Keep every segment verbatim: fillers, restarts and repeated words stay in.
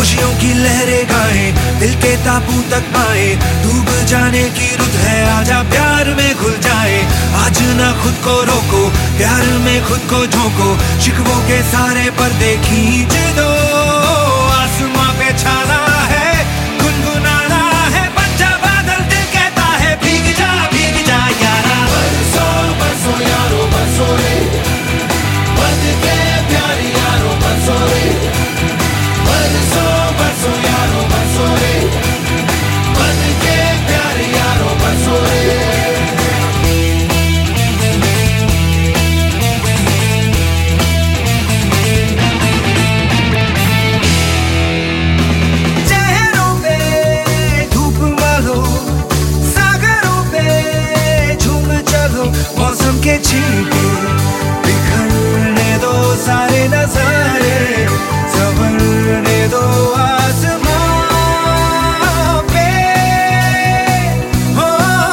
खुशियों की लहरें गाएं, दिल के ताबू तक आए, डूब जाने की रुत है, आजा प्यार में घुल जाए। आज ना खुद को रोको, प्यार में खुद को झोंको, शिकवों के सारे पर्दे खींच दो। आसमां पे छाना है, गुनगुनाना है, बन जा बादल, दिल कहता है भीग जा भीग जा यारा। बरसों बरसों यारो बरसों रे, बन के प्यार यारो बरसों रे। बरसों बरसों यारो बरसों रे, बन के प्यार यारो बरसों रे। मौसम के छींटे बिखरने दो सारे नजारे, संवरने दो आसमां पे। हो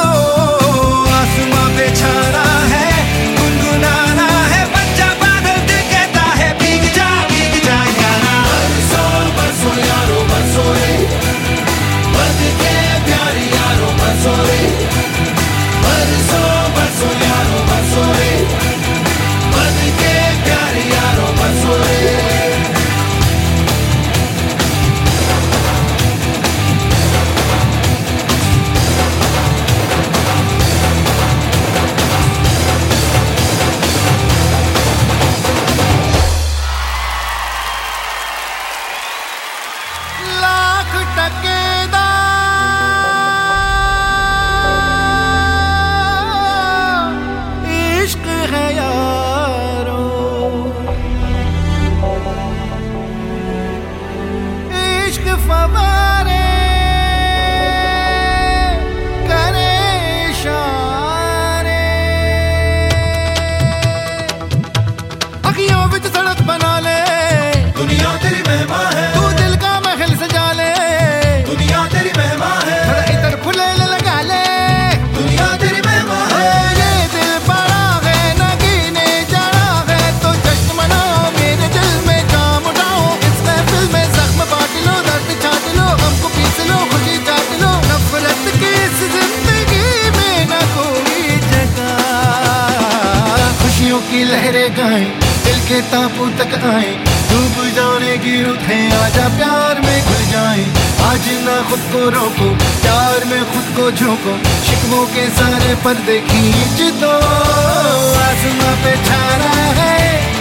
आसमां पे छाना है, गुनगुनाना है, बन जा बादल, दिल कहता है भीग जा भीग जा यारा। बरसों बरसों यारो बरसों रे, बन के प्यार यारो बरसों रे। बरसों बरसों यारो बरसों रे, बन के प्यार यारो बरसों रे। लाख टके फवारे करे इशारे, अखियों विच सड़क बना ले, दुनिया तेरी मेहमा है। तू दिल का महल सजा ले, दुनिया तेरी मेहमा है। थोड़ा इधर फुले लगा ले, दुनिया तेरी मेहमा है। ये दिल बड़ा है, नगीने जड़ा है, तो जश्न मनाओ, मेरे दिल में जाम उठाओ। इस महफिल में जख्म बांट लो, दर्द छाट लो, हमको पीस लो, खुशी चाट लो। नफरत की इस जिंदगी में न कोई जगह। खुशियों की लहरें गाएं, दिल के ताबू तक आए, डूब जाने की रुत है, आजा प्यार में घुल जाए। आज ना खुद को रोको, प्यार में खुद को झोंको, शिकवों के सारे पर्दे खींच दो। आसमां पे छाना है,